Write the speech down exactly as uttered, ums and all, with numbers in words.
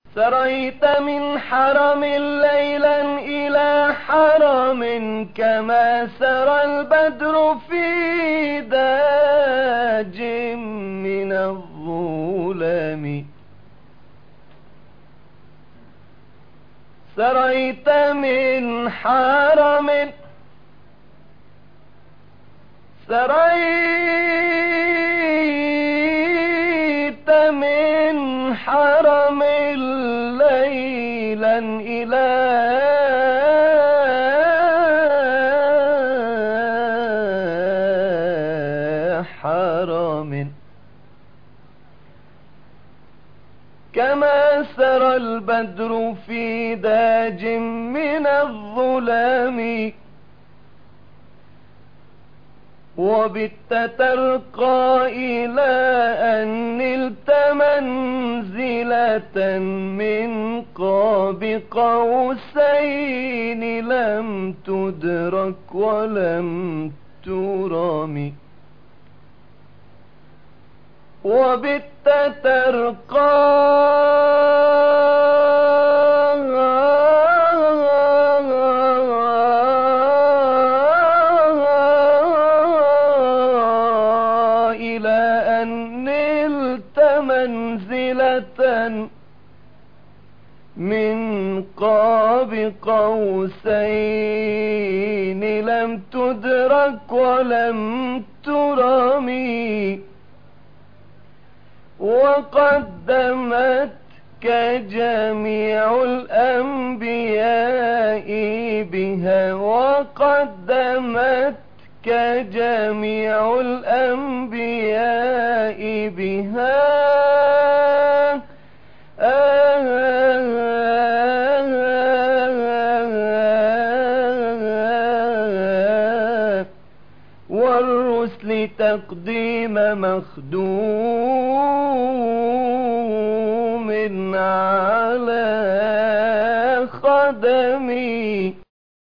سريت من حرم ليلا إلى حرم كما سرى البدر في داج من الظلم. سريت من حرم سريت من حرم ليلا إلى حرم كما سرى البدر في داج من الظلام. وبت ترقى إلى أن نلت منزلة من قاب قوسين لم تدرك ولم ترم. وبت ترقى إلى أن نلت منزلة من قاب قوسين لم تدرك ولم ترمي. وقدمتك جميع الأنبياء بها وقدمتك جميع الأنبياء بها والرسل تقديم مخدوم على خدمي.